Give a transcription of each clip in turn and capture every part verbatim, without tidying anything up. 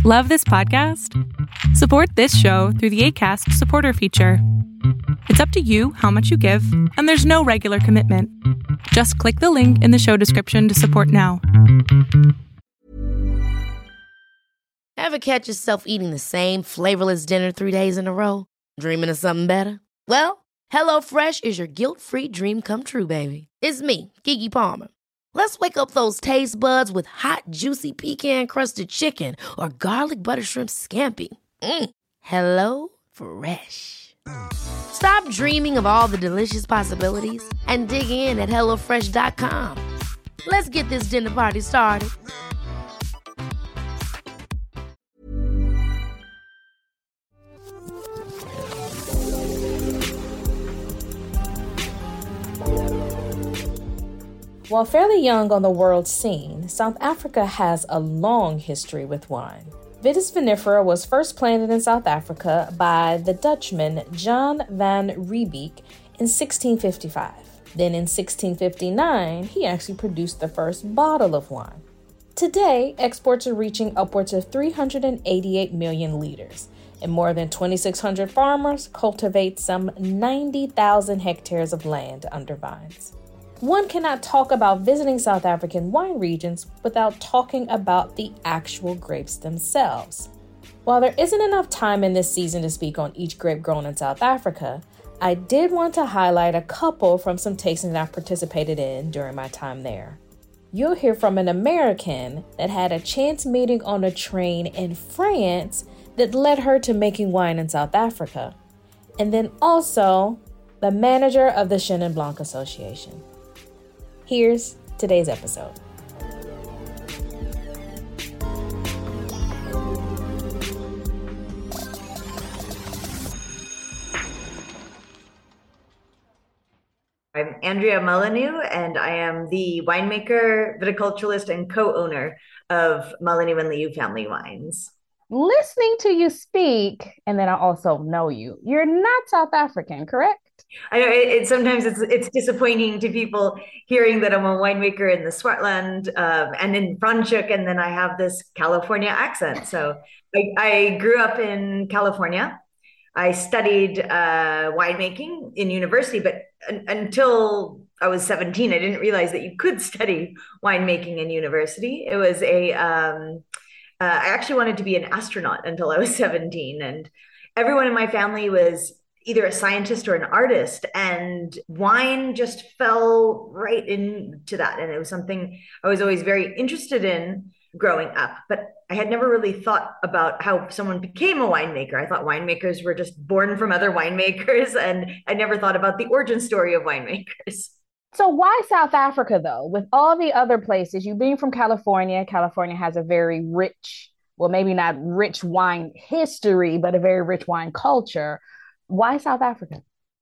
Love this podcast? Support this show through the Acast supporter feature. It's up to you how much you give, and there's no regular commitment. Just click the link in the show description to support now. Ever catch yourself eating the same flavorless dinner three days in a row? Dreaming of something better? Well, HelloFresh is your guilt-free dream come true, baby. It's me, Keke Palmer. Let's wake up those taste buds with hot, juicy pecan-crusted chicken or garlic butter shrimp scampi. Mm. Hello Fresh. Stop dreaming of all the delicious possibilities and dig in at hello fresh dot com. Let's get this dinner party started. While fairly young on the world scene, South Africa has a long history with wine. Vitis vinifera was first planted in South Africa by the Dutchman John van Riebeeck in sixteen fifty-five. Then in sixteen fifty-nine, he actually produced the first bottle of wine. Today, exports are reaching upwards of three hundred eighty-eight million liters, and more than twenty-six hundred farmers cultivate some ninety thousand hectares of land under vines. One cannot talk about visiting South African wine regions without talking about the actual grapes themselves. While there isn't enough time in this season to speak on each grape grown in South Africa, I did want to highlight a couple from some tastings I've participated in during my time there. You'll hear from an American that had a chance meeting on a train in France that led her to making wine in South Africa, and then also the manager of the Chenin Blanc Association. Here's today's episode. I'm Andrea Molyneux, and I am the winemaker, viticulturalist, and co-owner of Molyneux and Liu Family Wines. Listening to you speak, and then I also know you, you're not South African, correct? I know it, it sometimes it's it's disappointing to people hearing that I'm a winemaker in the Swartland um, and in Franschhoek, and then I have this California accent. So I, I grew up in California. I studied uh, winemaking in university, but un- until I was seventeen, I didn't realize that you could study winemaking in university. It was a um, uh, I actually wanted to be an astronaut until I was seventeen, and everyone in my family was either a scientist or an artist, and wine just fell right into that. And it was something I was always very interested in growing up, but I had never really thought about how someone became a winemaker. I thought winemakers were just born from other winemakers, and I never thought about the origin story of winemakers. So why South Africa, though? With all the other places, you being from California, California has a very rich, well, maybe not rich wine history, but a very rich wine culture. Why South Africa?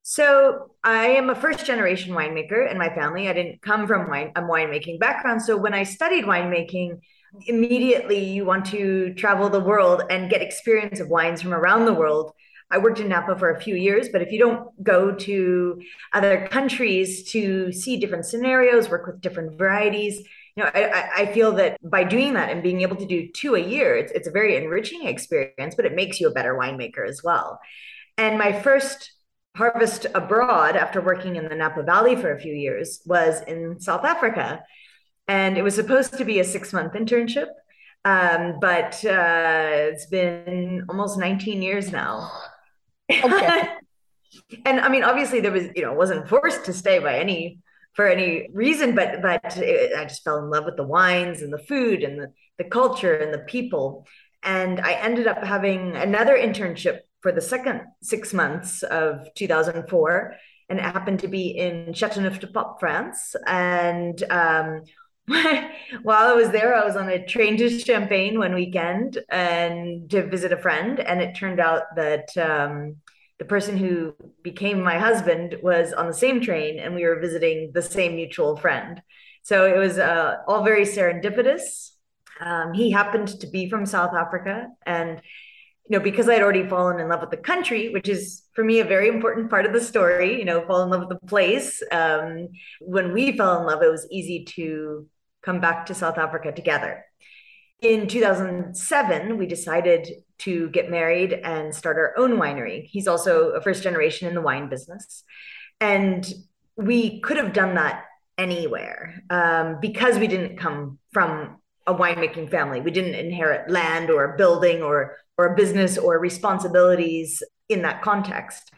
So I am a first generation winemaker in my family. I didn't come from wine, a winemaking background. So when I studied winemaking, immediately you want to travel the world and get experience of wines from around the world. I worked in Napa for a few years, but if you don't go to other countries to see different scenarios, work with different varieties, you know, I, I feel that by doing that and being able to do two a year, it's, it's a very enriching experience, but it makes you a better winemaker as well. And my first harvest abroad after working in the Napa Valley for a few years was in South Africa. And it was supposed to be a six-month internship, um, but uh, it's been almost nineteen years now. Okay. And I mean, obviously there was, you know, wasn't forced to stay by any, for any reason, but but it, I just fell in love with the wines and the food and the, the culture and the people. And I ended up having another internship for the second six months of two thousand four, and it happened to be in Châteauneuf-du-Pape, France. And um, while I was there, I was on a train to Champagne one weekend and to visit a friend. And it turned out that um, the person who became my husband was on the same train, and we were visiting the same mutual friend. So it was uh, all very serendipitous. Um, he happened to be from South Africa, and you know, because I'd already fallen in love with the country, which is for me a very important part of the story, you know, fall in love with the place. Um, when we fell in love, it was easy to come back to South Africa together. in two thousand seven, we decided to get married and start our own winery. He's also a first generation in the wine business. And we could have done that anywhere um, because we didn't come from a winemaking family. We didn't inherit land or a building or, or a business or responsibilities in that context.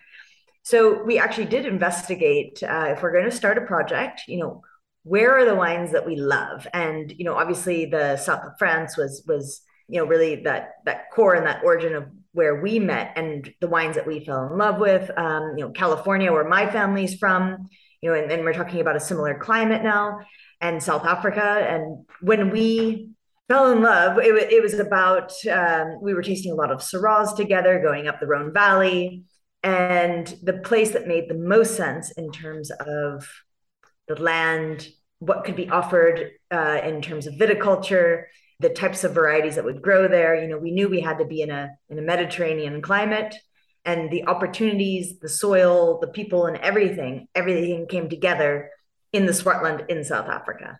So we actually did investigate uh, if we're going to start a project, you know, where are the wines that we love? And, you know, obviously the south of France was, was, you know, really that, that core and that origin of where we met and the wines that we fell in love with, um, you know, California, where my family's from, you know, and, and we're talking about a similar climate now, and South Africa. And when we fell in love, it, it was about, um, we were tasting a lot of Syrahs together, going up the Rhone Valley. And the place that made the most sense in terms of the land, what could be offered uh, in terms of viticulture, the types of varieties that would grow there. You know, we knew we had to be in a in a Mediterranean climate, and the opportunities, the soil, the people, and everything, everything came together in the Swartland in South Africa.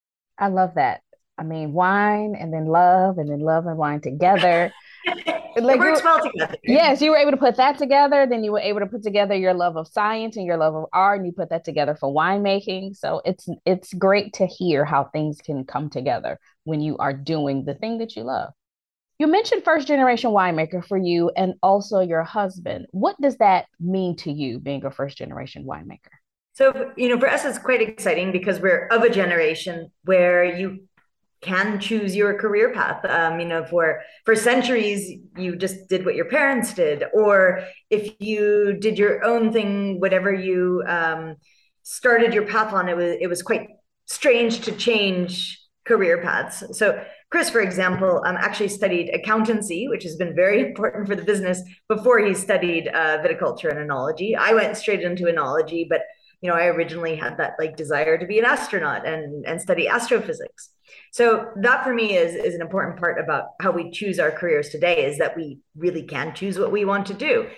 I love that. I mean, wine and then love and then love and wine together. Like, it works well together. Yes, you were able to put that together. Then you were able to put together your love of science and your love of art, and you put that together for winemaking. So it's it's great to hear how things can come together when you are doing the thing that you love. You mentioned first generation winemaker for you and also your husband. What does that mean to you, being a first generation winemaker? So, you know, for us, it's quite exciting because we're of a generation where you can choose your career path. Um, you know, for for centuries, you just did what your parents did, or if you did your own thing, whatever you um, started your path on, it was it was quite strange to change career paths. So Chris, for example, um, actually studied accountancy, which has been very important for the business before he studied uh, viticulture and enology. I went straight into enology, but you know, I originally had that like desire to be an astronaut and and study astrophysics. So that for me is, is an important part about how we choose our careers today, is that we really can choose what we want to do.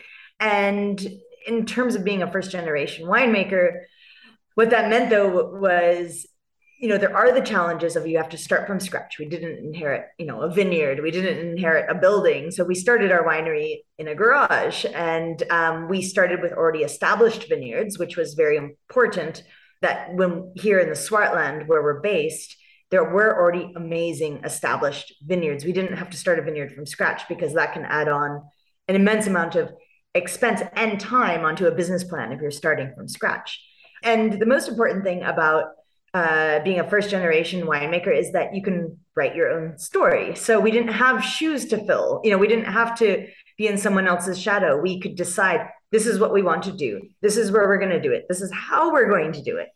And in terms of being a first generation winemaker, what that meant though was, you know, there are the challenges of you have to start from scratch. We didn't inherit, you know, a vineyard. We didn't inherit a building. So we started our winery in a garage, and um, we started with already established vineyards, which was very important that when here in the Swartland where we're based, there were already amazing established vineyards. We didn't have to start a vineyard from scratch because that can add on an immense amount of expense and time onto a business plan if you're starting from scratch. And the most important thing about uh, being a first generation winemaker is that you can write your own story. So we didn't have shoes to fill. You know, we didn't have to be in someone else's shadow. We could decide, this is what we want to do. This is where we're going to do it. This is how we're going to do it.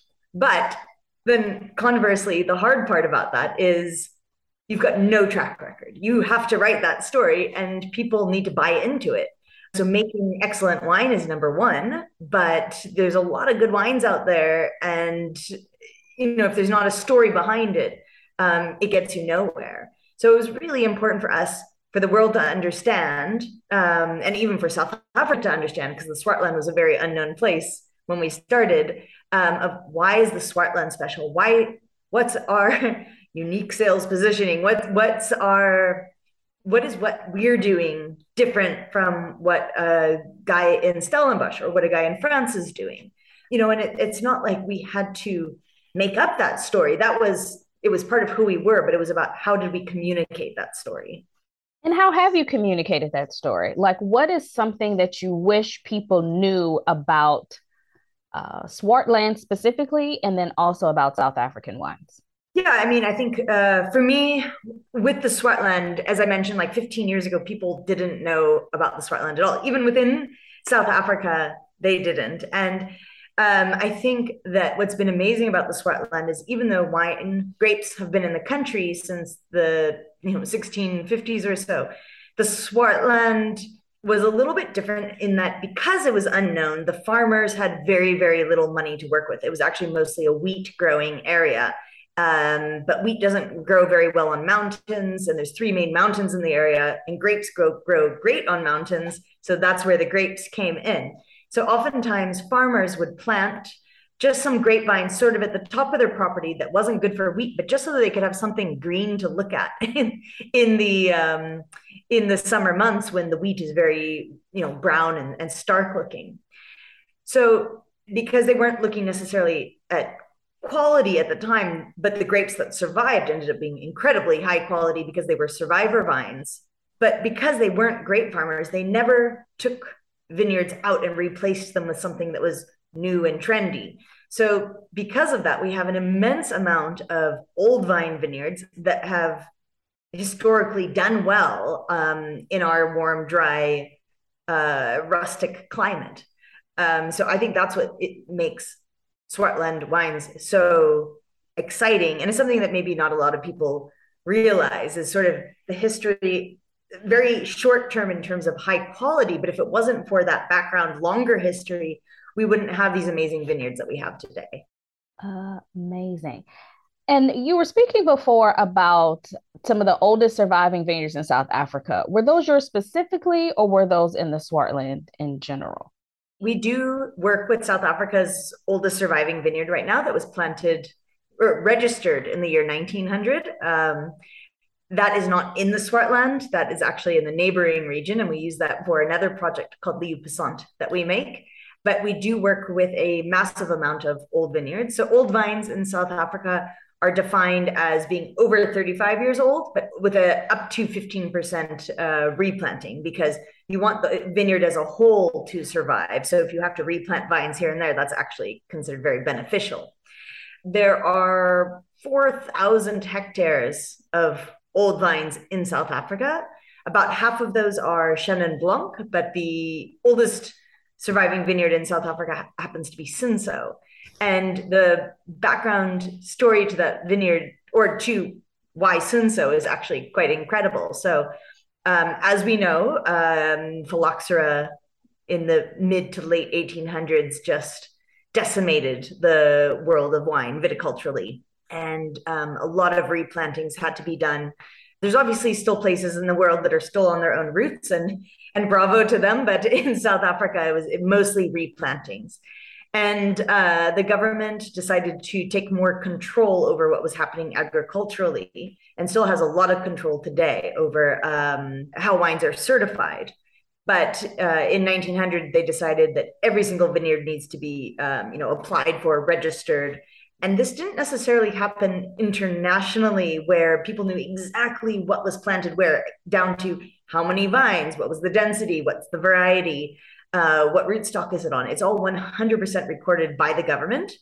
But then conversely, the hard part about that is you've got no track record. You have to write that story and people need to buy into it. So making excellent wine is number one, but there's a lot of good wines out there. And, you know, if there's not a story behind it, um, it gets you nowhere. So it was really important for us, for the world to understand, um, and even for South Africa to understand, because the Swartland was a very unknown place when we started, um, of why is the Swartland special? Why, what's our unique sales positioning? What, what's our, what is what we're doing different from what a guy in Stellenbosch or what a guy in France is doing? You know, and it, it's not like we had to make up that story. That was, it was part of who we were, but it was about how did we communicate that story? And how have you communicated that story? Like, what is something that you wish people knew about uh, Swartland specifically, and then also about South African wines? Yeah, I mean, I think uh, for me, with the Swartland, as I mentioned, like fifteen years ago, people didn't know about the Swartland at all. Even within South Africa, they didn't. And um, I think that what's been amazing about the Swartland is even though wine grapes have been in the country since the you know sixteen fifties or so, the Swartland was a little bit different in that because it was unknown, the farmers had very, very little money to work with. It was actually mostly a wheat growing area. Um, but wheat doesn't grow very well on mountains, and there's three main mountains in the area, and grapes grow, grow great on mountains. So that's where the grapes came in. So oftentimes farmers would plant just some grapevines sort of at the top of their property that wasn't good for wheat, but just so that they could have something green to look at in, in the um, in the summer months when the wheat is very, you know, brown and, and stark looking. So because they weren't looking necessarily at quality at the time, but the grapes that survived ended up being incredibly high quality because they were survivor vines. But because they weren't grape farmers, they never took vineyards out and replaced them with something that was new and trendy. So because of that, we have an immense amount of old vine vineyards that have historically done well um, in our warm, dry, uh, rustic climate. Um, so I think that's what it makes Swartland wines so exciting. And it's something that maybe not a lot of people realize is sort of the history, very short term in terms of high quality. But if it wasn't for that background, longer history, we wouldn't have these amazing vineyards that we have today. Uh, amazing. And you were speaking before about some of the oldest surviving vineyards in South Africa. Were those yours specifically, or were those in the Swartland in general? We do work with South Africa's oldest surviving vineyard right now that was planted or registered in the year nineteen hundred. Um, that is not in the Swartland. That is actually in the neighboring region. And we use that for another project called Leeuw Passant that we make. But we do work with a massive amount of old vineyards. So old vines in South Africa are defined as being over thirty-five years old, but with a up to fifteen percent uh, replanting, because you want the vineyard as a whole to survive. So if you have to replant vines here and there, that's actually considered very beneficial. There are four thousand hectares of old vines in South Africa. About half of those are Chenin Blanc, but the oldest surviving vineyard in South Africa happens to be Cinsault. And the background story to that vineyard, or to why Cinsault, is actually quite incredible. So um, as we know, um, phylloxera in the mid to late eighteen hundreds just decimated the world of wine viticulturally. And um, a lot of replantings had to be done. There's obviously still places in the world that are still on their own roots, and, and bravo to them. But in South Africa, it was mostly replantings. And uh, the government decided to take more control over what was happening agriculturally, and still has a lot of control today over um, how wines are certified. But uh, in nineteen hundred, they decided that every single vineyard needs to be, um, you know, applied for, registered. And this didn't necessarily happen internationally, where people knew exactly what was planted where, down to how many vines, what was the density, what's the variety, uh, what rootstock is it on. It's all one hundred percent recorded by the government.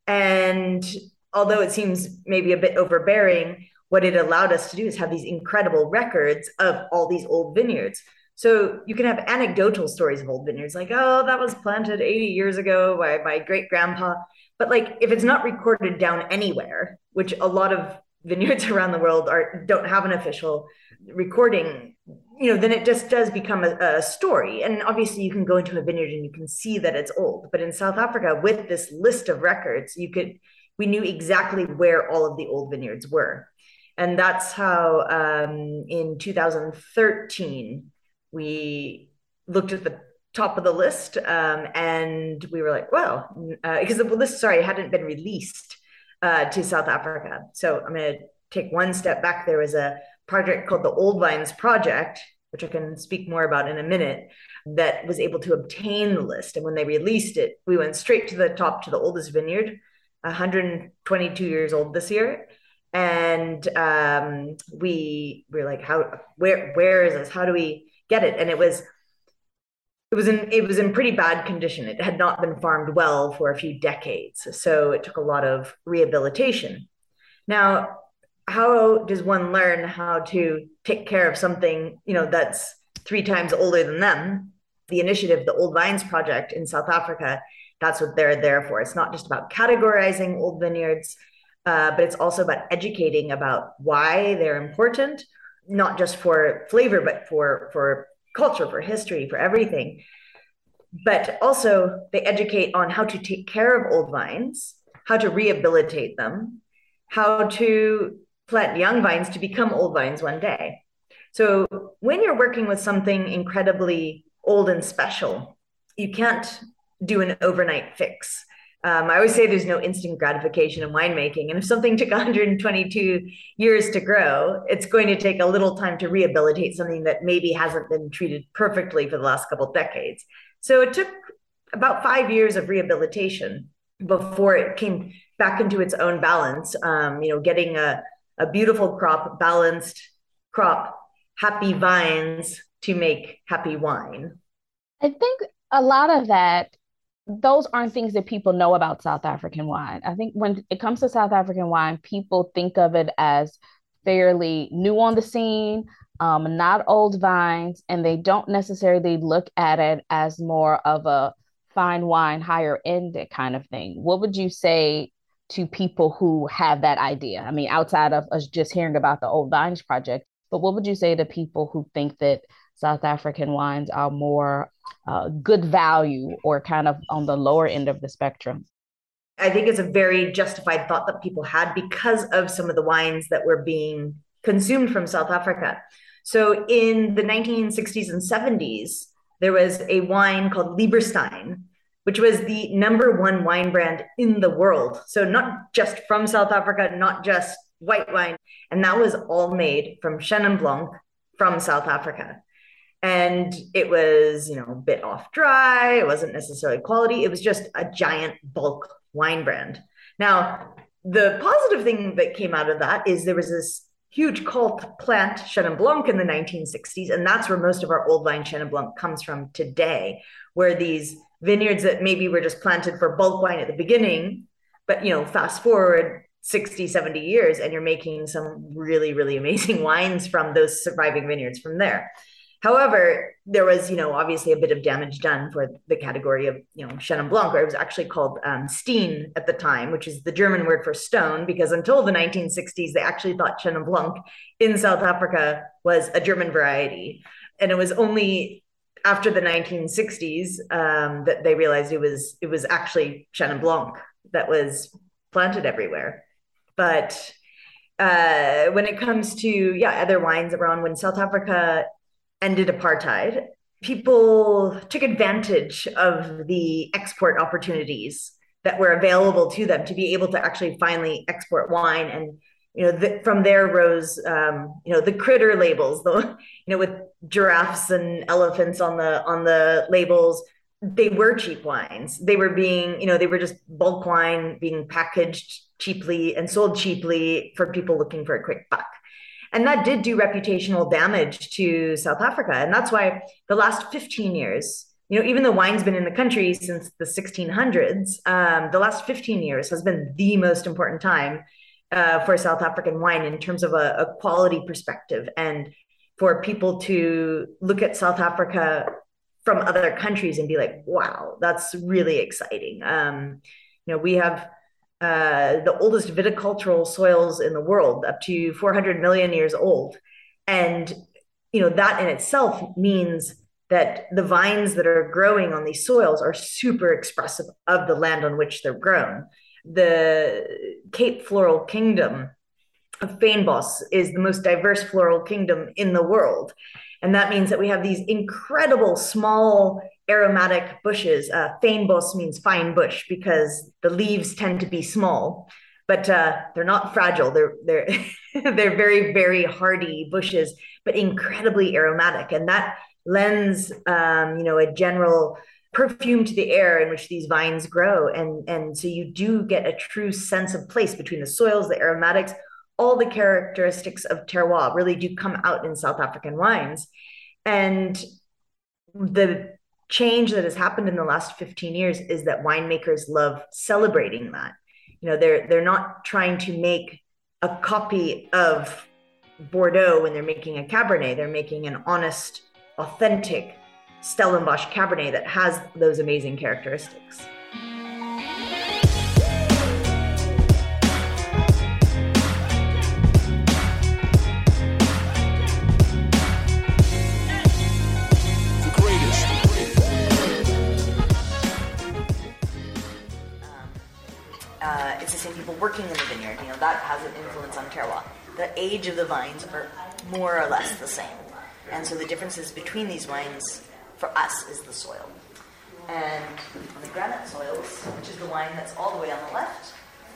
And although it seems maybe a bit overbearing, what it allowed us to do is have these incredible records of all these old vineyards. So you can have anecdotal stories of old vineyards, like, oh, that was planted eighty years ago by my great grandpa. But like, if it's not recorded down anywhere, which a lot of vineyards around the world are don't have an official recording, you know, then it just does become a, a story. And obviously you can go into a vineyard and you can see that it's old. But in South Africa, with this list of records, you could, we knew exactly where all of the old vineyards were. And that's how um, in two thousand thirteen, we looked at the top of the list um, and we were like, well, uh, because the list, sorry, hadn't been released uh, to South Africa. So I'm going to take one step back. There was a project called the Old Vines Project, which I can speak more about in a minute, that was able to obtain the list. And when they released it, we went straight to the top, to the oldest vineyard, one hundred twenty-two years old this year. And um, we were like, how, where, where is this? How do we get it? And it was, it was in, it was in pretty bad condition. It had not been farmed well for a few decades. So it took a lot of rehabilitation. Now, how does one learn how to take care of something, you know, that's three times older than them? The initiative, the Old Vines Project in South Africa, that's what they're there for. It's not just about categorizing old vineyards, uh, but it's also about educating about why they're important, not just for flavor, but for, for culture, for history, for everything. But also they educate on how to take care of old vines, how to rehabilitate them, how to plant young vines to become old vines one day. So when you're working with something incredibly old and special, you can't do an overnight fix. Um, I always say there's no instant gratification in winemaking. And if something took one hundred twenty-two years to grow, it's going to take a little time to rehabilitate something that maybe hasn't been treated perfectly for the last couple of decades. So it took about five years of rehabilitation before it came back into its own balance. Um, you know, getting a, a beautiful crop, balanced crop, happy vines to make happy wine. I think a lot of that, those aren't things that people know about South African wine. I think when it comes to South African wine, people think of it as fairly new on the scene, um, not old vines, and they don't necessarily look at it as more of a fine wine, higher end kind of thing. What would you say to people who have that idea? I mean, outside of us just hearing about the Old Vines Project, but what would you say to people who think that South African wines are more uh, good value or kind of on the lower end of the spectrum? I think it's a very justified thought that people had because of some of the wines that were being consumed from South Africa. So in the nineteen sixties and seventies, there was a wine called Lieberstein, which was the number one wine brand in the world. So not just from South Africa, not just white wine. And that was all made from Chenin Blanc from South Africa. And it was, you know, a bit off dry. It wasn't necessarily quality. It was just a giant bulk wine brand. Now, the positive thing that came out of that is there was this huge cult plant, Chenin Blanc, in the nineteen sixties. And that's where most of our old vine Chenin Blanc comes from today, where these vineyards that maybe were just planted for bulk wine at the beginning, but, you know, fast forward sixty, seventy years, and you're making some really, really amazing wines from those surviving vineyards from there. However, there was, you know, obviously a bit of damage done for the category of, you know, Chenin Blanc, or it was actually called um, Steen at the time, which is the German word for stone, because until the nineteen sixties, they actually thought Chenin Blanc in South Africa was a German variety. And it was only after the nineteen sixties um, that they realized it was, it was actually Chenin Blanc that was planted everywhere. But uh, when it comes to, yeah, other wines around, when South Africa ended apartheid, people took advantage of the export opportunities that were available to them to be able to actually finally export wine. And, you know, the, from there rose, um, you know, the critter labels, the, you know, with giraffes and elephants on the, on the labels. They were cheap wines. They were being, you know, they were just bulk wine being packaged cheaply and sold cheaply for people looking for a quick buck. And that did do reputational damage to South Africa. And that's why the last fifteen years, you know, even though wine's been in the country since the sixteen hundreds, um, the last fifteen years has been the most important time uh, for South African wine in terms of a, a quality perspective, and for people to look at South Africa from other countries and be like, wow, that's really exciting. Um, you know, we have uh, the oldest viticultural soils in the world, up to four hundred million years old. And, you know, that in itself means that the vines that are growing on these soils are super expressive of the land on which they're grown. The Cape Floral Kingdom of Fynbos is the most diverse floral kingdom in the world. And that means that we have these incredible small aromatic bushes. Uh, Fynbos means fine bush because the leaves tend to be small, but uh, they're not fragile. They're they're they're very, very hardy bushes, but incredibly aromatic. And that lends um, you know, a general perfume to the air in which these vines grow. And, and so you do get a true sense of place between the soils, the aromatics. All the characteristics of terroir really do come out in South African wines. And the change that has happened in the last fifteen years is that winemakers love celebrating that. You know, they're they're not trying to make a copy of Bordeaux when they're making a Cabernet. They're making an honest, authentic Stellenbosch Cabernet that has those amazing characteristics. Uh, it's the same people working in the vineyard, you know, that has an influence on terroir. The age of the vines are more or less the same. And so the differences between these wines, for us, is the soil. And on the granite soils, which is the wine that's all the way on the left.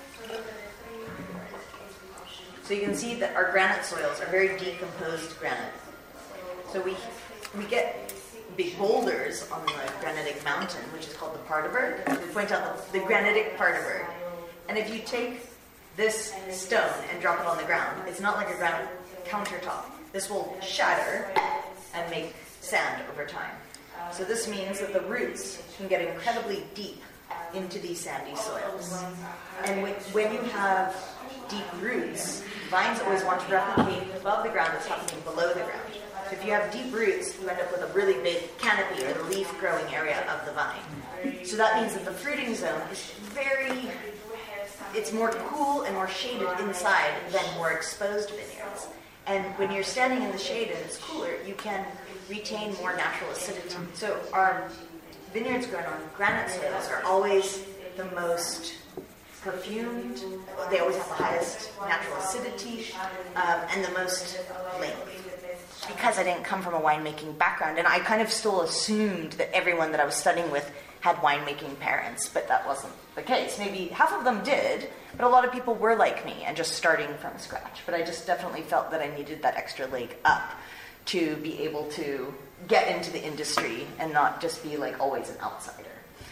So you can see that our granite soils are very decomposed granite. So we we get big boulders on the granitic mountain, which is called the Paardeberg. We point out the, the granitic Paardeberg. And if you take this stone and drop it on the ground, it's not like a granite countertop. This will shatter and make sand over time. So this means that the roots can get incredibly deep into these sandy soils. And when you have deep roots, vines always want to replicate above the ground what's happening below the ground. So if you have deep roots, you end up with a really big canopy or the leaf growing area of the vine. So that means that the fruiting zone is very, it's more cool and more shaded inside than more exposed vineyards. And when you're standing in the shade and it's cooler, you can retain more natural acidity. So our vineyards grown on granite soils are always the most perfumed, they always have the highest natural acidity, um, and the most length. Because I didn't come from a winemaking background, and I kind of still assumed that everyone that I was studying with had winemaking parents, but that wasn't the case. Maybe half of them did, but a lot of people were like me and just starting from scratch. But I just definitely felt that I needed that extra leg up to be able to get into the industry and not just be like always an outsider.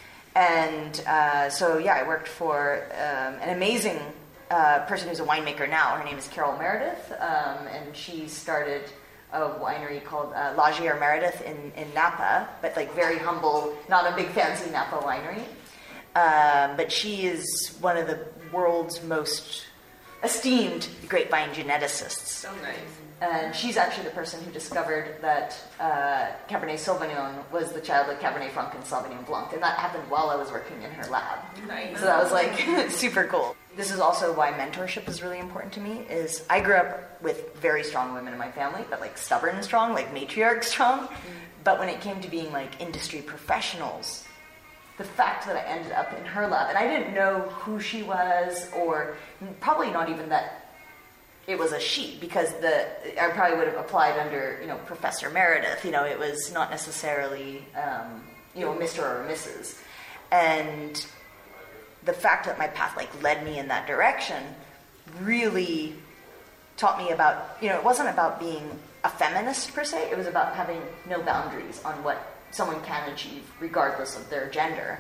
And uh, so, yeah, I worked for um, an amazing uh, person who's a winemaker now. Her name is Carol Meredith, um, and she started a winery called uh, Lagier Meredith in, in Napa, but like very humble, not a big fancy Napa winery. Um, but she is one of the world's most esteemed grapevine geneticists. So nice. And she's actually the person who discovered that uh, Cabernet Sauvignon was the child of Cabernet Franc and Sauvignon Blanc, and that happened while I was working in her lab. Nice. So that was like super cool. This is also why mentorship is really important to me, is I grew up with very strong women in my family, but like stubborn strong, like matriarch strong. Mm. But when it came to being like industry professionals, the fact that I ended up in her lab, and I didn't know who she was, or probably not even that it was a she, because the I probably would have applied under, you know, Professor Meredith. You know, it was not necessarily, um, you know, Mister or Missus And the fact that my path like led me in that direction really taught me about, you know, it wasn't about being a feminist per se. It was about having no boundaries on what someone can achieve regardless of their gender.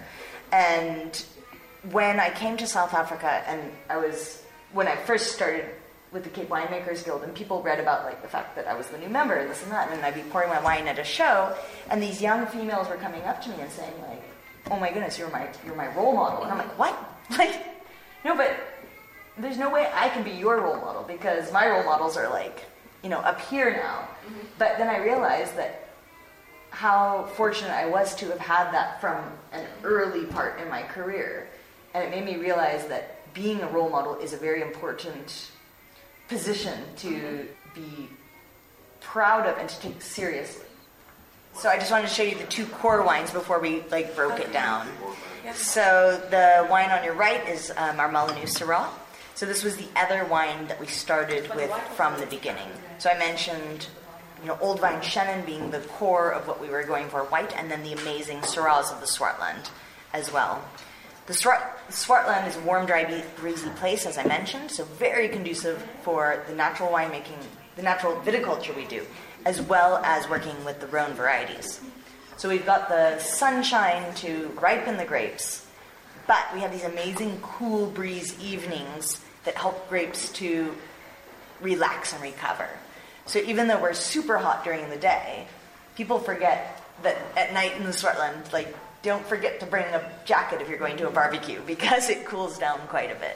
And when I came to South Africa, and I was, when I first started with the Cape Winemakers Guild, and people read about like the fact that I was the new member and this and that, and I'd be pouring my wine at a show, and these young females were coming up to me and saying like, "Oh my goodness, you're my you're my role model." And I'm like, "What?" Like, no, but there's no way I can be your role model, because my role models are like, you know, up here now. Mm-hmm. But then I realized that how fortunate I was to have had that from an early part in my career. And it made me realize that being a role model is a very important position to be proud of and to take seriously. So I just wanted to show you the two core wines before we like broke it down. So the wine on your right is um, our Malinu Syrah. So this was the other wine that we started with from the beginning. So I mentioned, you know, Old Vine Chenin being the core of what we were going for, white, and then the amazing Syrahs of the Swartland as well. The Swartland is a warm, dry, breezy place, as I mentioned, so very conducive for the natural winemaking, the natural viticulture we do, as well as working with the Rhone varieties. So we've got the sunshine to ripen the grapes, but we have these amazing cool breeze evenings that help grapes to relax and recover. So even though we're super hot during the day, people forget that at night in the Swartland, like, don't forget to bring a jacket if you're going to a barbecue, because it cools down quite a bit.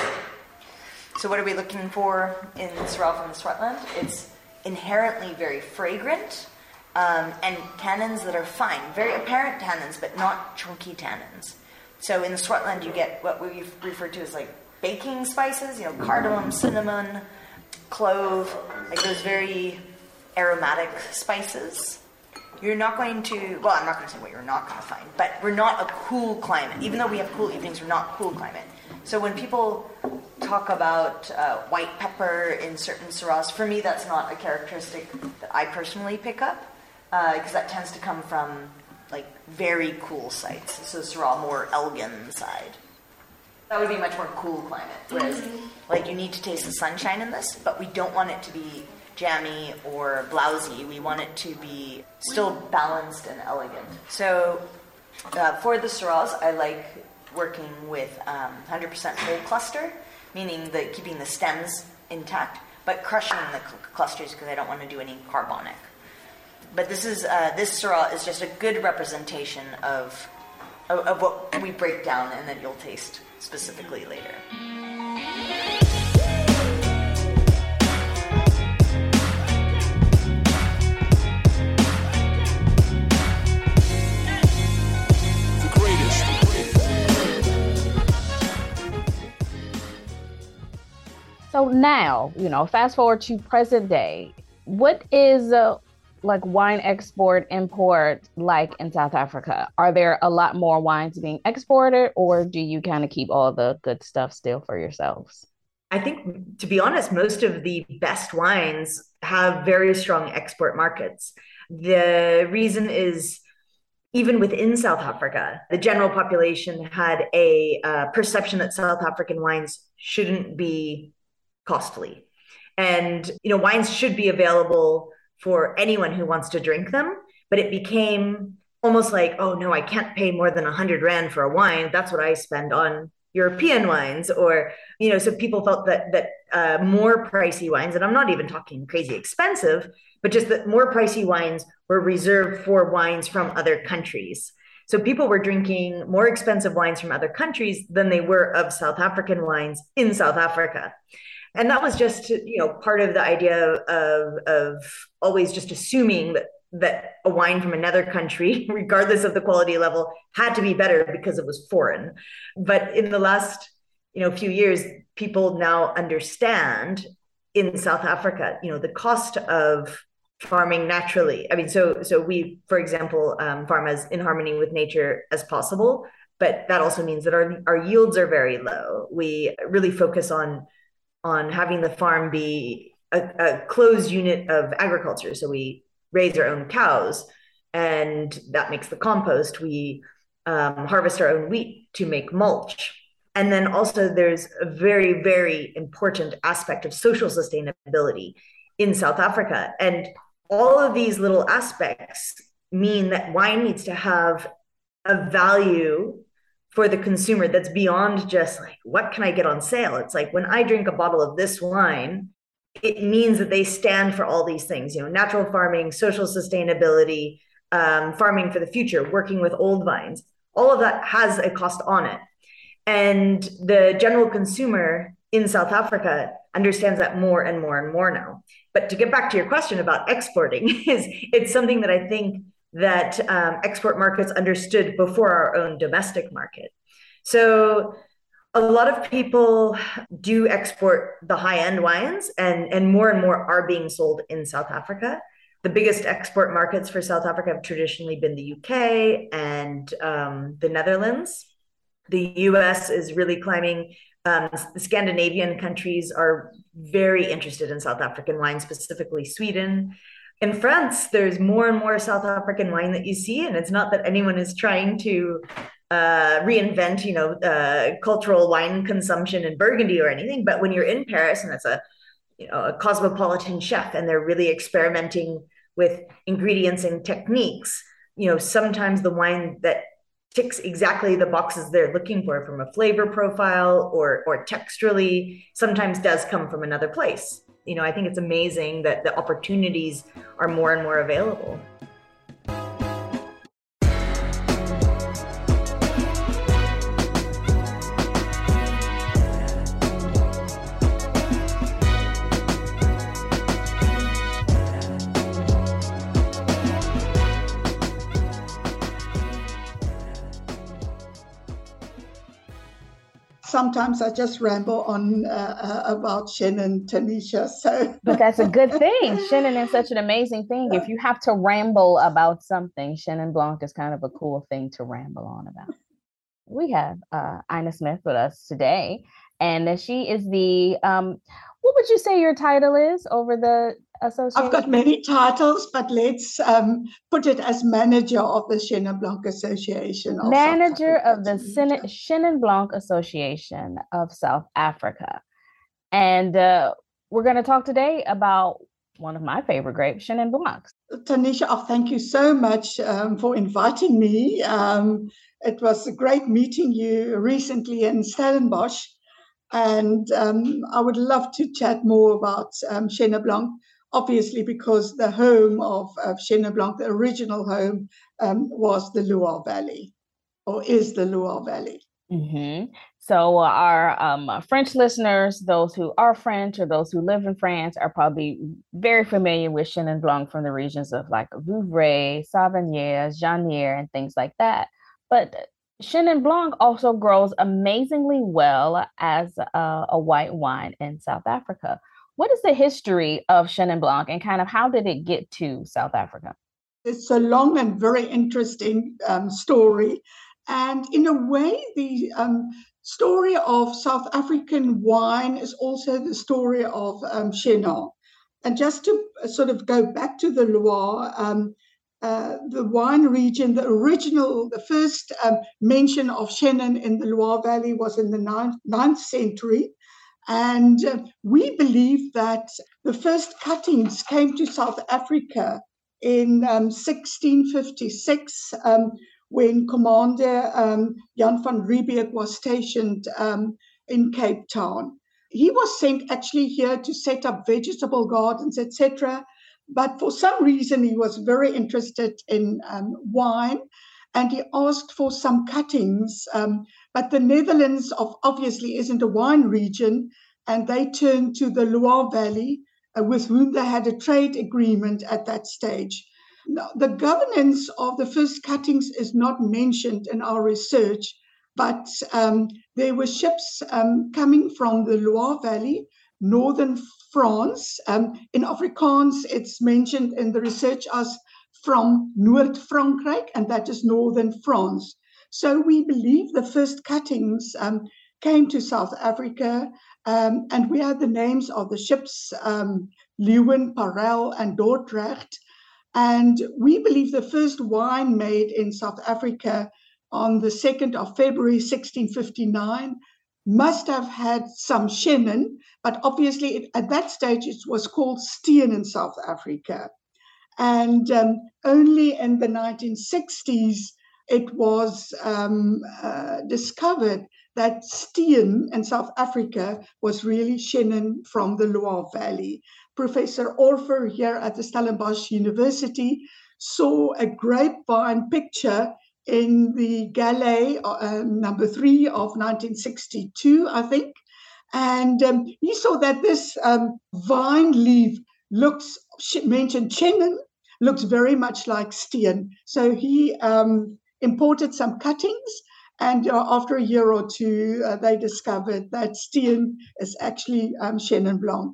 So what are we looking for in Syrah from the Swartland? It's inherently very fragrant, um, and tannins that are fine. Very apparent tannins, but not chunky tannins. So in the Swartland, you get what we refer to as like baking spices, you know, cardamom, cinnamon, clove, like those very aromatic spices. You're not going to, well, I'm not going to say what you're not going to find, but we're not a cool climate. Even though we have cool evenings, we're not cool climate. So when people talk about uh, white pepper in certain Syrahs, for me that's not a characteristic that I personally pick up, because uh, that tends to come from like very cool sites. So Syrah more Elgin side. That would be a much more cool climate. Whereas, mm-hmm. like, you need to taste the sunshine in this, but we don't want it to be jammy or blousy. We want it to be still balanced and elegant. So uh, for the Syrahs, I like working with um, one hundred percent whole cluster, meaning the keeping the stems intact, but crushing the cl- clusters because I don't want to do any carbonic. But this is uh, this Syrah is just a good representation of, of of what we break down and that you'll taste specifically later. So now, you know, fast forward to present day, what is uh, like wine export, import like in South Africa? Are there a lot more wines being exported, or do you kind of keep all the good stuff still for yourselves? I think, to be honest, most of the best wines have very strong export markets. The reason is, even within South Africa, the general population had a uh, perception that South African wines shouldn't be costly. And, you know, wines should be available for anyone who wants to drink them, but it became almost like, oh no, I can't pay more than a hundred rand for a wine. That's what I spend on European wines. Or, you know, so people felt that, that uh, more pricey wines, and I'm not even talking crazy expensive, but just that more pricey wines were reserved for wines from other countries. So people were drinking more expensive wines from other countries than they were of South African wines in South Africa. And that was just, you know, part of the idea of, of always just assuming that, that a wine from another country, regardless of the quality level, had to be better because it was foreign. But in the last, you know, few years, people now understand in South Africa, you know, the cost of farming naturally. I mean, so so we, for example, um, farm as in harmony with nature as possible, but that also means that our, our yields are very low. We really focus on on having the farm be a, a closed unit of agriculture. So we raise our own cows, and that makes the compost. We um, harvest our own wheat to make mulch. And then also there's a very, very important aspect of social sustainability in South Africa. And all of these little aspects mean that wine needs to have a value for the consumer that's beyond just like, what can I get on sale? It's like, when I drink a bottle of this wine, it means that they stand for all these things, you know, natural farming, social sustainability, um, farming for the future, working with old vines. All of that has a cost on it. And the general consumer in South Africa understands that more and more and more now. But to get back to your question about exporting, is it's something that I think that um, export markets understood before our own domestic market. So a lot of people do export the high-end wines, and, and more and more are being sold in South Africa. The biggest export markets for South Africa have traditionally been the U K and um, the Netherlands. The U S is really climbing. Um, the Scandinavian countries are very interested in South African wine, specifically Sweden. In France, there's more and more South African wine that you see, and it's not that anyone is trying to uh, reinvent, you know, uh, cultural wine consumption in Burgundy or anything. But when you're in Paris and it's a, you know, a cosmopolitan chef, and they're really experimenting with ingredients and techniques, you know, sometimes the wine that ticks exactly the boxes they're looking for from a flavor profile or or texturally sometimes does come from another place. You know, I think it's amazing that the opportunities are more and more available. Sometimes I just ramble on uh, about Chenin, Tanisha. So, but that's a good thing. Chenin is such an amazing thing. If you have to ramble about something, Chenin Blanc is kind of a cool thing to ramble on about. We have uh, Ina Smith with us today, And she is the, um, what would you say your title is over the association? I've got many titles, but let's um, put it as manager of the Chenin Blanc Association. Of manager South of the Chenin, Chenin Blanc Association of South Africa. And uh, we're going to talk today about one of my favorite grapes, Chenin Blanc. Tanisha, oh, thank you so much um, for inviting me. Um, it was a great meeting you recently in Stellenbosch. And um, I would love to chat more about um, Chenin Blanc, obviously because the home of, of Chenin Blanc, the original home, um, was the Loire Valley, or is the Loire Valley. Mm-hmm. So our um, French listeners, those who are French or those who live in France, are probably very familiar with Chenin Blanc from the regions of like Vouvray, Savennières, Janière, and things like that. But Chenin Blanc also grows amazingly well as a, a white wine in South Africa. What is the history of Chenin Blanc and kind of how did it get to South Africa? It's a long and very interesting um, story. And in a way, the um, story of South African wine is also the story of um, Chenin. And just to sort of go back to the Loire, um, Uh, the wine region, the original, the first um, mention of Chenin in the Loire Valley was in the ninth, ninth century. And uh, we believe that the first cuttings came to South Africa in um, sixteen fifty-six, um, when Commander um, Jan van Riebeeck was stationed um, in Cape Town. He was sent actually here to set up vegetable gardens, et cetera. But for some reason, he was very interested in um, wine, and he asked for some cuttings. Um, but the Netherlands of, obviously isn't a wine region, and they turned to the Loire Valley, uh, with whom they had a trade agreement at that stage. Now, the governance of the first cuttings is not mentioned in our research, but um, there were ships um, coming from the Loire Valley, northern France. Um, in Afrikaans, it's mentioned in the research as from Noord-Frankrijk, and that is northern France. So we believe the first cuttings um, came to South Africa, um, and we had the names of the ships, um, Leeuwin, Parel, and Dordrecht. And we believe the first wine made in South Africa on the second of February, sixteen fifty-nine, must have had some Chenin, but obviously it, at that stage it was called Steen in South Africa. And um, only in the nineteen sixties it was um, uh, discovered that Steen in South Africa was really Chenin from the Loire Valley. Professor Orfer here at the Stellenbosch University saw a grapevine picture in the Galley uh, number three of nineteen sixty-two, I think. And um, he saw that this um, vine leaf looks, mentioned Chenin, looks very much like Steen. So he um, imported some cuttings, and uh, after a year or two, uh, they discovered that Steen is actually um, Chenin Blanc.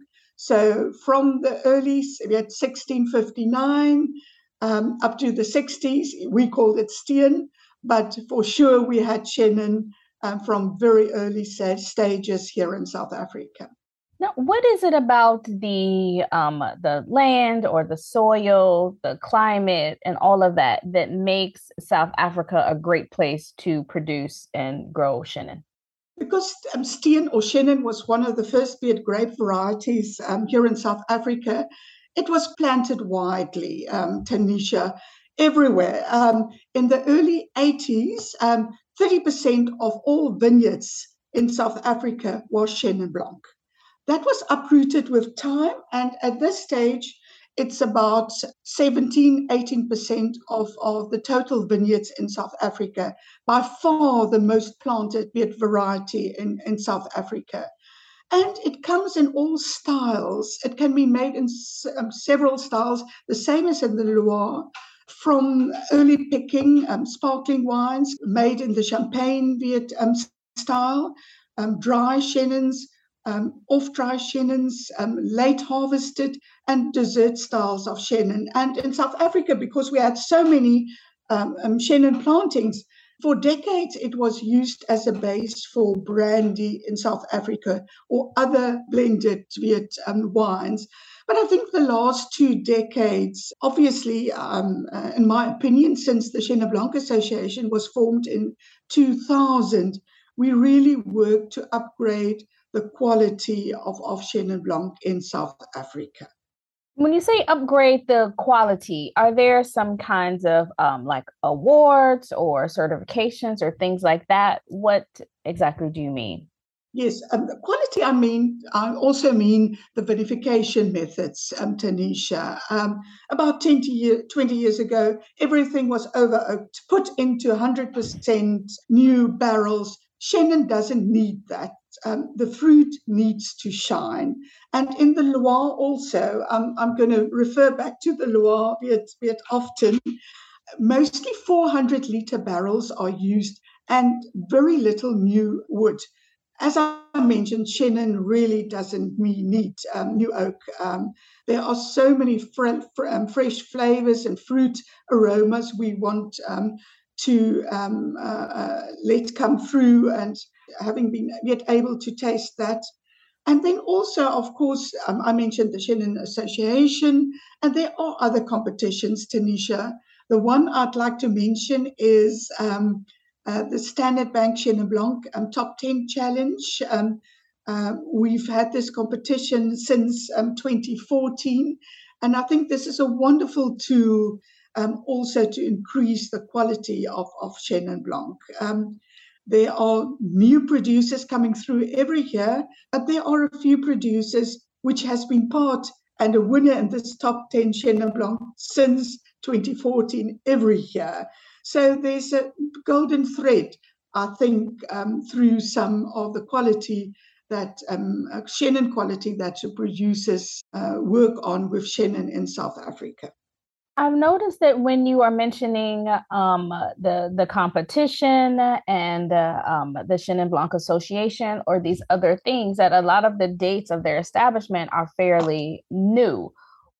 So from the early, we had sixteen fifty-nine, Um, up to the sixties, we called it Steen, but for sure we had Chenin um, from very early stages here in South Africa. Now, what is it about the um, the land or the soil, the climate, and all of that that makes South Africa a great place to produce and grow Chenin? Because um, Steen or Chenin was one of the first beard grape varieties um, here in South Africa, it was planted widely, um, Tanisha, everywhere. Um, in the early eighties, um, thirty percent of all vineyards in South Africa was Chenin Blanc. That was uprooted with time, and at this stage, it's about seventeen, eighteen percent of, of the total vineyards in South Africa, by far the most planted beard variety in, in South Africa. And it comes in all styles. It can be made in um, several styles, the same as in the Loire, from early picking, um, sparkling wines made in the Champagne Viet um, style, um, dry Chenins, um, off-dry Chenins, um, late harvested, and dessert styles of Chenin. And in South Africa, because we had so many um, um, Chenin plantings, For decades, it was used as a base for brandy in South Africa or other blended Viet um, wines. But I think the last two decades, obviously, um, uh, in my opinion, since the Chenin Blanc Association was formed in two thousand, we really worked to upgrade the quality of, of Chenin Blanc in South Africa. When you say upgrade the quality, are there some kinds of um, like awards or certifications or things like that? What exactly do you mean? Yes, um, quality, I mean, I also mean the vinification methods, um, Tanisha. Um, about twenty, year, twenty years ago, everything was over oaked, put into one hundred percent new barrels. Chenin doesn't need that. Um, the fruit needs to shine. And in the Loire also, um, I'm going to refer back to the Loire, be it, be it often, mostly four hundred litre barrels are used and very little new wood. As I mentioned, Chenin really doesn't need um, new oak. Um, there are so many fr- fr- um, fresh flavors and fruit aromas we want um, to um, uh, uh, let come through, and having been yet able to taste that. And then also, of course, um, I mentioned the Chenin Association, and there are other competitions, Tanisha. The one I'd like to mention is um, uh, the Standard Bank Chenin Blanc um, Top ten Challenge. Um, uh, we've had this competition since um, twenty fourteen, and I think this is a wonderful tool um, also to increase the quality of, of Chenin Blanc. Um, There are new producers coming through every year, but there are a few producers which has been part and a winner in this top ten Chenin Blanc since twenty fourteen every year. So there's a golden thread, I think, um, through some of the quality that um, Chenin quality that producers uh, work on with Chenin in South Africa. I've noticed that when you are mentioning um, the the competition and uh, um, the Chenin Blanc Association or these other things, that a lot of the dates of their establishment are fairly new.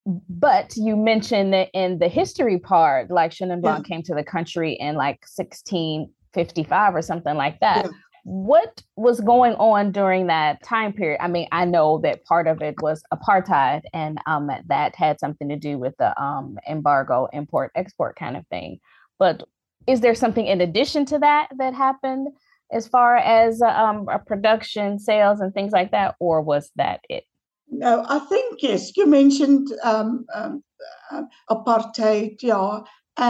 But you mentioned that in the history part, like Chenin Blanc yeah. came to the country in like sixteen fifty-five or something like that. Yeah. What was going on during that time period? I mean, I know that part of it was apartheid, and um, that had something to do with the um, embargo, import, export kind of thing. But is there something in addition to that that happened as far as um, a production, sales, and things like that, or was that it? No, I think, yes, you mentioned um, um, uh, apartheid, yeah.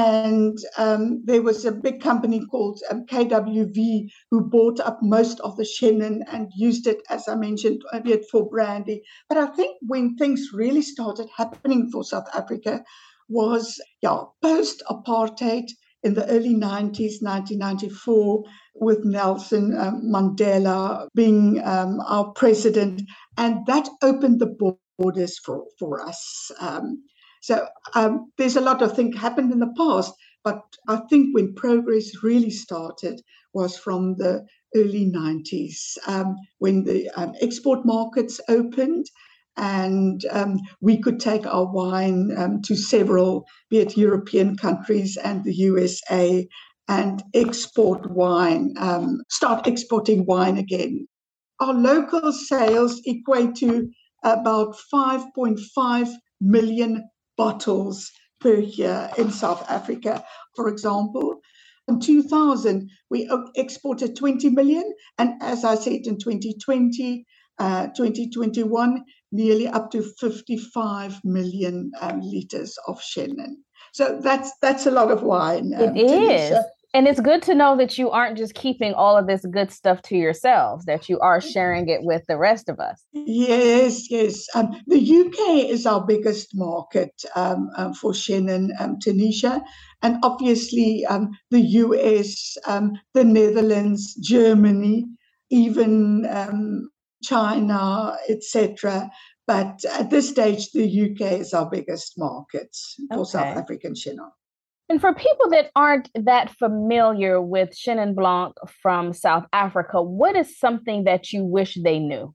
And um, there was a big company called um, K W V who bought up most of the Chenin and used it, as I mentioned, for brandy. But I think when things really started happening for South Africa was, yeah, post-apartheid in the early nineties, nineteen ninety-four, with Nelson um, Mandela being um, our president. And that opened the borders for, for us. Um, So um, there's a lot of things happened in the past, but I think when progress really started was from the early nineties, um, when the um, export markets opened and um, we could take our wine um, to several, be it European countries and the U S A, and export wine, um, start exporting wine again. Our local sales equate to about five point five million bottles per year in South Africa. For example, in two thousand, we exported twenty million. And as I said, in twenty twenty, uh, twenty twenty-one, nearly up to fifty-five million um, liters of Chenin. So that's that's a lot of wine. Um, it is. Tanisha. And it's good to know that you aren't just keeping all of this good stuff to yourselves, that you are sharing it with the rest of us. Yes, yes. Um, the U K is our biggest market um, um, for Chenin, um, Tanisha. And obviously um, the U S, um, the Netherlands, Germany, even um, China, et cetera. But at this stage, the U K is our biggest market for okay. South African Chenin. And for people that aren't that familiar with Chenin Blanc from South Africa, what is something that you wish they knew?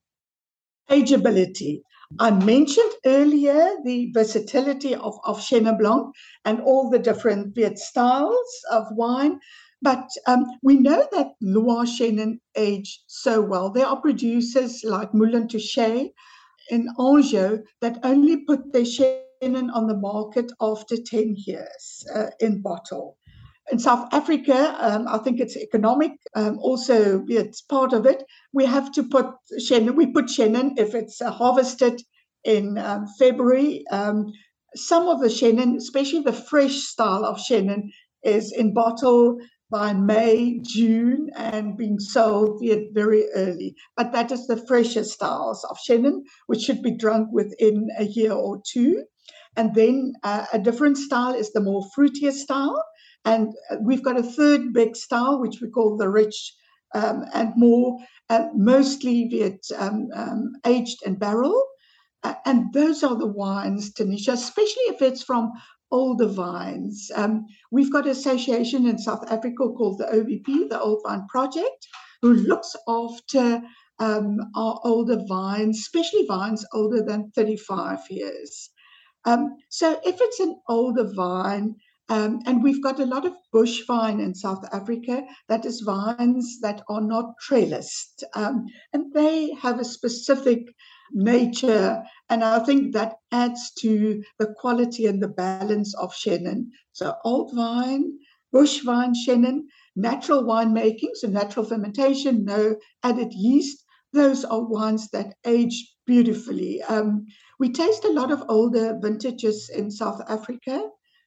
Ageability. I mentioned earlier the versatility of, of Chenin Blanc and all the different styles of wine. But um, we know that Loire Chenin age so well. There are producers like Moulin Touché in Anjou that only put their Chenin on the market after ten years uh, in bottle. In South Africa, um, I think it's economic. Um, also, it's part of it. We have to put Chenin. We put Chenin if it's uh, harvested in um, February. Um, some of the Chenin, especially the fresh style of Chenin, is in bottle by May, June, and being sold very early. But that is the fresher styles of Chenin, which should be drunk within a year or two. And then uh, a different style is the more fruitier style. And we've got a third big style, which we call the rich um, and more, uh, mostly Viet um, um, aged and barrel. Uh, and those are the wines, Tanisha, especially if it's from older vines. Um, we've got an association in South Africa called the O V P, the Old Vine Project, who looks after um, our older vines, especially vines older than thirty-five years. Um, so if it's an older vine, Um, and we've got a lot of bush vine in South Africa, that is vines that are not trellised. Um, and they have a specific nature. And I think that adds to the quality and the balance of Chenin. So old vine, bush vine Chenin, natural winemaking, so natural fermentation, no added yeast. Those are wines that age beautifully. Um, we taste a lot of older vintages in South Africa.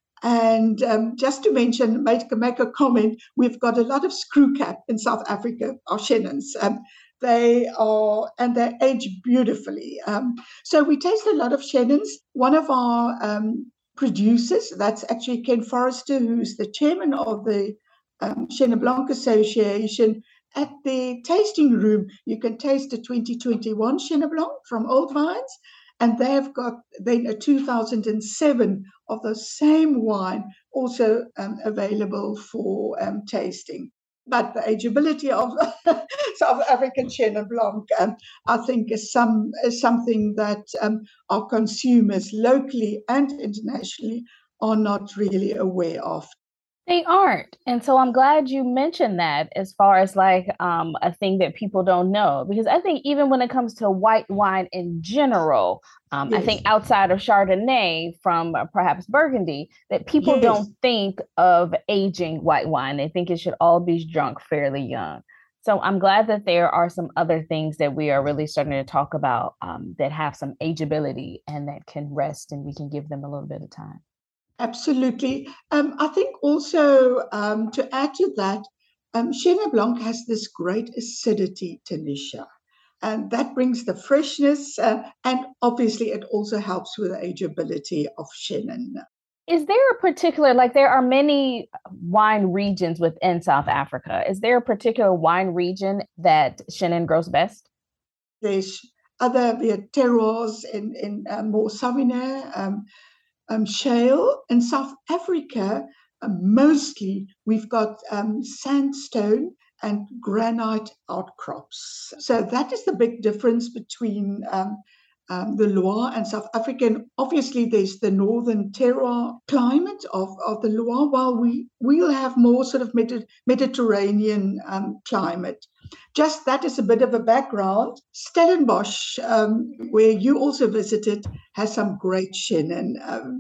And um, just to mention, make, make a comment, we've got a lot of screw cap in South Africa, our Chenins. Um, they are, and they age beautifully. Um, so we taste a lot of Chenins. One of our um, producers, that's actually Ken Forrester, who's the chairman of the um, Chenin Blanc Association. At the tasting room, you can taste a twenty twenty-one Chenin Blanc from Old Vines. And they've got then a two thousand seven of the same wine also um, available for um, tasting. But the ageability of South African Chenin Blanc, um, I think, is some is something that um, our consumers locally and internationally are not really aware of. They aren't. And so I'm glad you mentioned that as far as like um, a thing that people don't know, because I think even when it comes to white wine in general, um, yes. I think outside of Chardonnay from uh, perhaps Burgundy, that people yes. don't think of aging white wine. They think it should all be drunk fairly young. So I'm glad that there are some other things that we are really starting to talk about um, that have some ageability and that can rest and we can give them a little bit of time. Absolutely. Um, I think also um, to add to that, um, Chenin Blanc has this great acidity, Tanisha, and that brings the freshness, uh, and obviously it also helps with the ageability of Chenin. Is there a particular, like there are many wine regions within South Africa. Is there a particular wine region that Chenin grows best? There's other terroirs in, in uh, more Sauvignon, um, Um, shale. In South Africa, uh, mostly we've got um, sandstone and granite outcrops. So that is the big difference between um, um, the Loire and South Africa. And obviously, there's the northern terroir climate of, of the Loire, while we will have more sort of Medi- Mediterranean um, climate. Just that is a bit of a background. Stellenbosch, um, where you also visited, has some great Chenin. Um,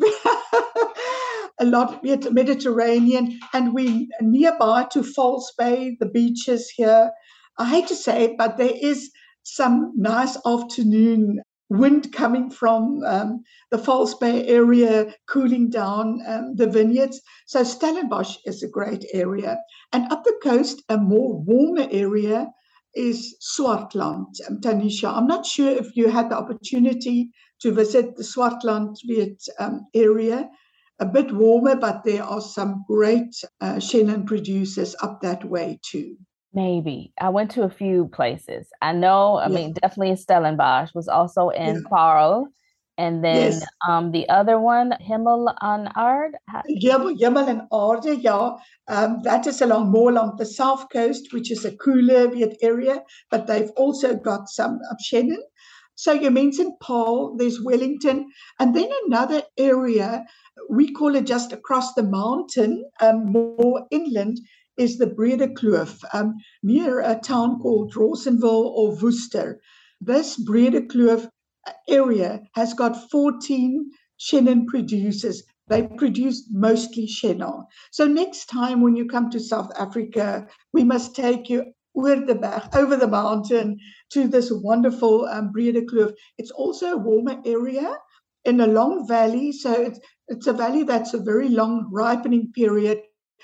a lot Mediterranean, and we nearby to False Bay, the beaches here. I hate to say it, but there is some nice afternoon wind coming from um, the False Bay area, cooling down um, the vineyards. So Stellenbosch is a great area. And up the coast, a more warmer area is Swartland, um, Tanisha. I'm not sure if you had the opportunity to visit the Swartland um, area. A bit warmer, but there are some great uh, Chenin producers up that way too. Maybe. I went to a few places. I know, I yes. mean, definitely Stellenbosch was also in yeah. Paarl. And then yes. um, the other one, Hemel en Aarde. Hemel en Aarde, yeah. Um, that is along more along the south coast, which is a cooler area, but they've also got some of Chenin. So you mentioned Paarl, there's Wellington, and then another area, we call it just across the mountain, um, more inland, is the Brede Kloof um, near a town called Rawsonville or Worcester. This Brede Kloof area has got fourteen Chenin producers. They produce mostly Chenin. So next time when you come to South Africa, we must take you oor the berg, over the mountain to this wonderful um, Brede Kloof. It's also a warmer area in a long valley. So it's, it's a valley that's a very long ripening period.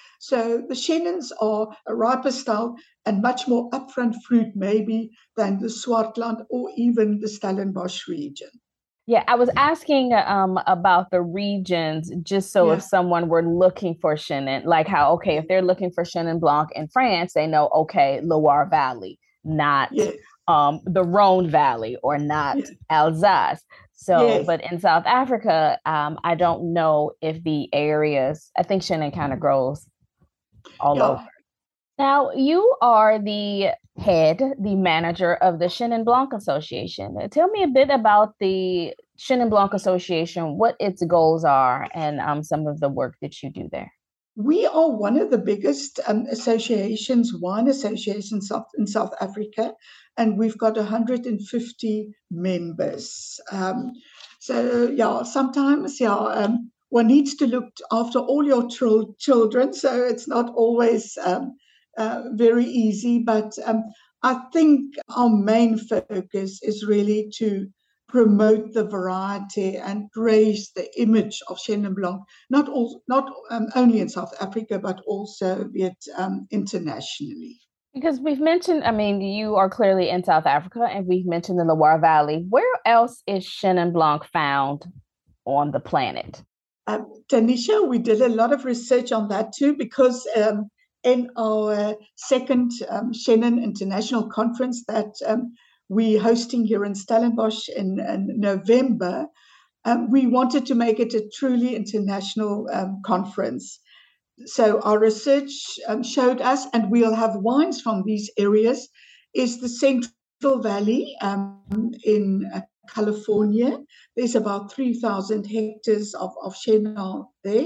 So the Chenins are a riper style and much more upfront fruit maybe than the Swartland or even the Stellenbosch region. Yeah, I was asking um, about the regions just so yeah. if someone were looking for Chenin, like how, okay, if they're looking for Chenin Blanc in France, they know, okay, Loire Valley, not yes. um, the Rhone Valley or not yes. Alsace. So, yes. but in South Africa, um, I don't know if the areas, I think Chenin kind of grows all yeah. over. Now, you are the head, the manager of the Chenin Blanc Association. Tell me a bit about the Chenin Blanc Association, what its goals are, and um, some of the work that you do there. We are one of the biggest um, associations, wine associations in South Africa, and we've got one hundred fifty members. Um, so, yeah, sometimes, yeah, um, one needs to look after all your tr- children, so it's not always um, uh, very easy, but um, I think our main focus is really to promote the variety and raise the image of Chenin Blanc, not all, not um, only in South Africa, but also be it um, internationally. Because we've mentioned, I mean, you are clearly in South Africa, and we've mentioned the Loire Valley. Where else is Chenin Blanc found on the planet? Um, Tanisha, we did a lot of research on that too, because um, in our second um, Chenin International Conference that um, we're hosting here in Stellenbosch in, in November, um, we wanted to make it a truly international um, conference. So our research um, showed us, and we'll have wines from these areas, is the Central Valley um, in uh, California. There's about three thousand hectares of, of Chenin there.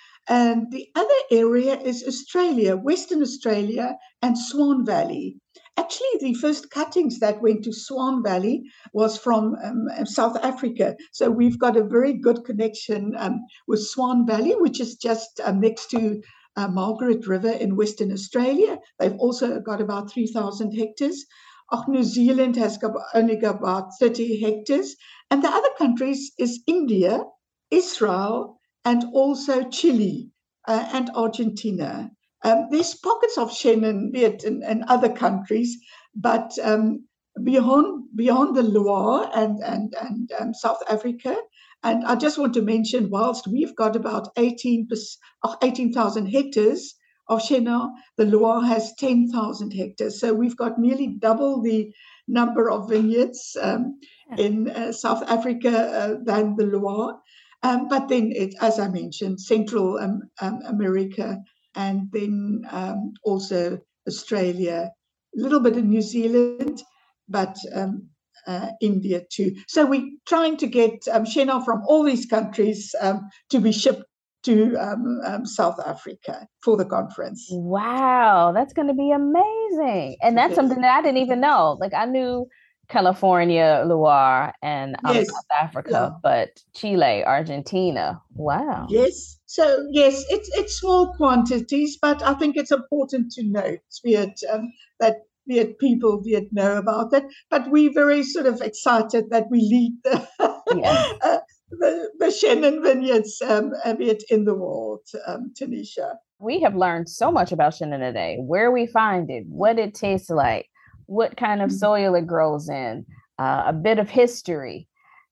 And the other area is Australia, Western Australia and Swan Valley. Actually, the first cuttings that went to Swan Valley was from um, South Africa. So we've got a very good connection um, with Swan Valley, which is just um, next to uh, Margaret River in Western Australia. They've also got about three thousand hectares. Oh, New Zealand has got, only got about thirty hectares. And the other countries is India, Israel, and also Chile uh, and Argentina. Um, there's pockets of Chenin, be it in, in other countries, but um, beyond beyond the Loire and and and um, South Africa. And I just want to mention, whilst we've got about eighteen thousand hectares of Chenin, the Loire has ten thousand hectares. So we've got nearly double the number of vineyards um, in uh, South Africa uh, than the Loire. Um, but then, it, as I mentioned, Central um, um, America, and then um, also Australia, a little bit in New Zealand, but um, uh, India too. So we're trying to get um, Chenin from all these countries um, to be shipped to um, um, South Africa for the conference. Wow, that's going to be amazing. And that's yes. something that I didn't even know. Like I knew California, Loire, and um, yes. South Africa, yeah. but Chile, Argentina. Wow. Yes. So yes, it's it's small quantities, but I think it's important to note, be it um, that be it people be it know about that. But we're very sort of excited that we lead the yes. uh, the, the Chenin vineyards, um, be it in the world, um, Tanisha. We have learned so much about Chenin today. Where we find it, what it tastes like, what kind of soil it grows in, uh, a bit of history,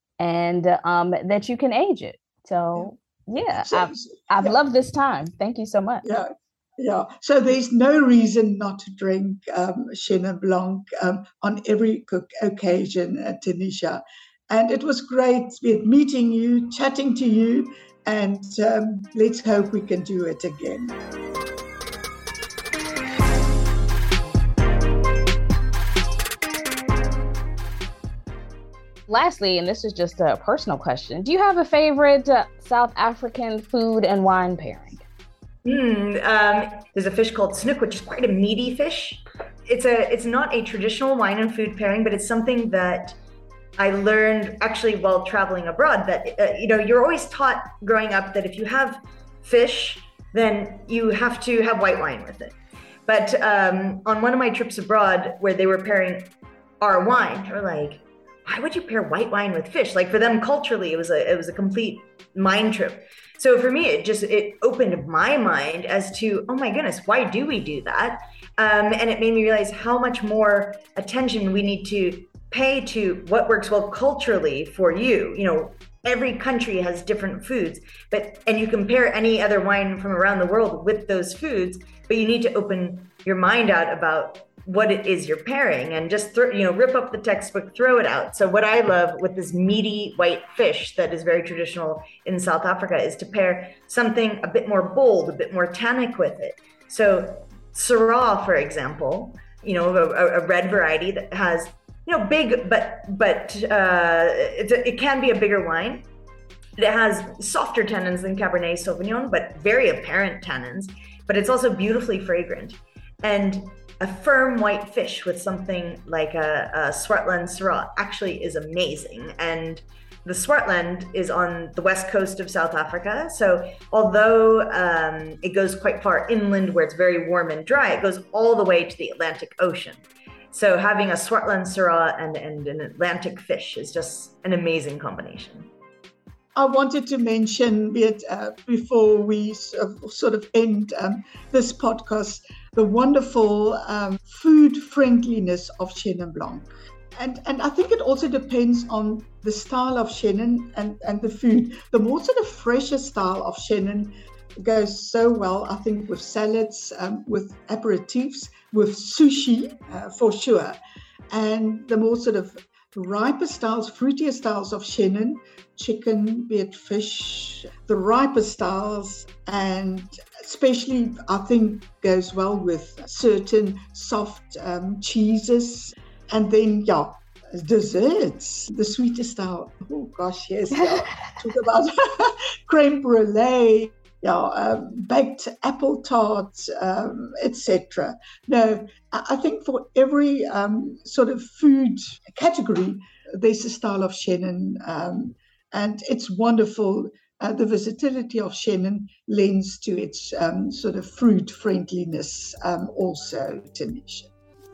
and um, that you can age it. So, yeah, so, I've, I've yeah. loved this time. Thank you so much. Yeah, yeah. So there's no reason not to drink um, Chenin Blanc um, on every occasion, uh, Tanisha. And it was great meeting you, chatting to you, and um, let's hope we can do it again. Lastly, and this is just a personal question, do you have a favorite uh, South African food and wine pairing? Mm, um, there's a fish called snook, which is quite a meaty fish. It's a it's not a traditional wine and food pairing, but it's something that I learned actually while traveling abroad. That uh, you know, you're always taught growing up that if you have fish, then you have to have white wine with it. But um, on one of my trips abroad, where they were pairing our wine, they were like, "Why would you pair white wine with fish?" Like for them culturally, it was a it was a complete mind trip. So for me, it just it opened my mind as to, oh my goodness, why do we do that? Um, and it made me realize how much more attention we need to pay to what works well culturally for you. You know, every country has different foods, but and you compare any other wine from around the world with those foods, but you need to open your mind out about what it is you're pairing and just throw, you know, rip up the textbook, throw it out. So what I love with this meaty white fish that is very traditional in South Africa is to pair something a bit more bold, a bit more tannic with it. So Syrah, for example, you know, a, a red variety that has, you know, big, but but uh, it's a, it can be a bigger wine. It has softer tannins than Cabernet Sauvignon, but very apparent tannins. But it's also beautifully fragrant. And a firm white fish with something like a, a Swartland Syrah actually is amazing. And the Swartland is on the west coast of South Africa. So although um, it goes quite far inland where it's very warm and dry, it goes all the way to the Atlantic Ocean. So having a Swartland Syrah and, and an Atlantic fish is just an amazing combination. I wanted to mention, Beat, uh, before we sort of end um, this podcast, the wonderful um, food friendliness of Chenin Blanc. And and I think it also depends on the style of Chenin and, and the food. The more sort of fresher style of Chenin goes so well, I think, with salads, um, with aperitifs, with sushi, uh, for sure. And the more sort of riper styles, fruitier styles of Chenin, chicken, be it fish, the riper styles, and especially I think goes well with certain soft um, cheeses. And then, yeah, desserts, the sweeter style. Oh gosh, yes. Yeah. Talk about creme brulee, yeah, um, baked apple tarts, um, et cetera. No, I think for every um, sort of food category, there's a style of Chenin, um, and it's wonderful. Uh, the versatility of Chenin lends to its um, sort of fruit friendliness um, also, Tanisha.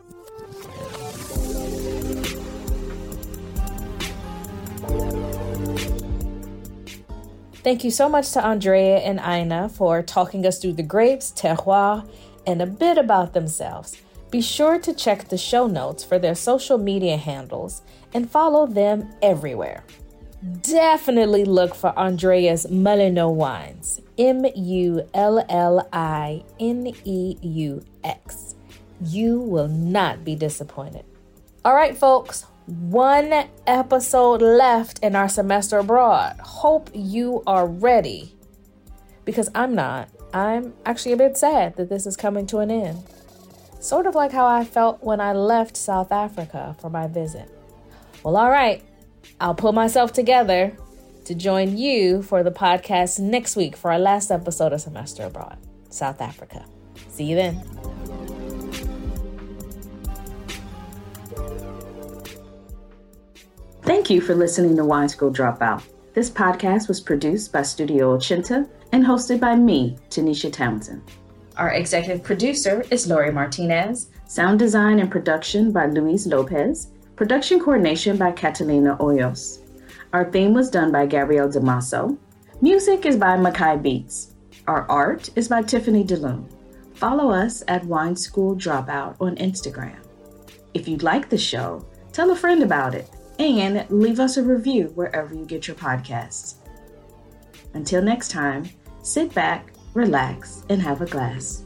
Thank you so much to Andrea and Ina for talking us through the grapes, terroir, and a bit about themselves. Be sure to check the show notes for their social media handles and follow them everywhere. Definitely look for Andrea's Mullineux wines, M U L L I N E U X. You will not be disappointed. All right, folks. One episode left in our semester abroad. Hope you are ready, because I'm not. I'm actually a bit sad that this is coming to an end. Sort of like how I felt when I left South Africa for my visit. Well, all right. I'll pull myself together to join you for the podcast next week for our last episode of Semester Abroad, South Africa. See you then. Thank you for listening to Wine School Dropout. This podcast was produced by Studio Ochinta and hosted by me, Tanisha Townsend. Our executive producer is Lori Martinez. Sound design and production by Luis Lopez. Production coordination by Catalina Hoyos. Our theme was done by Gabrielle Damaso. Music is by Makai Beats. Our art is by Tiffany DeLune. Follow us at Wine School Dropout on Instagram. If you like the show, tell a friend about it. And leave us a review wherever you get your podcasts. Until next time, sit back, relax, and have a glass.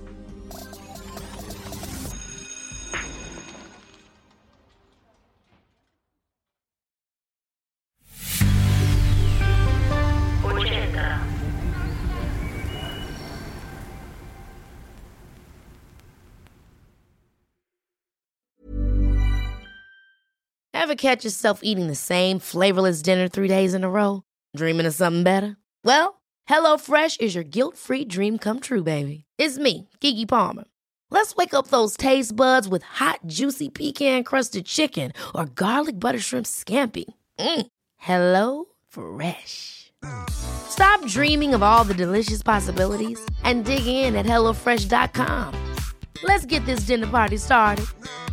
Ever catch yourself eating the same flavorless dinner three days in a row? Dreaming of something better? Well, HelloFresh is your guilt-free dream come true, baby. It's me, Keke Palmer. Let's wake up those taste buds with hot, juicy pecan-crusted chicken or garlic butter shrimp scampi. Mm. Hello Fresh. Stop dreaming of all the delicious possibilities and dig in at hello fresh dot com. Let's get this dinner party started.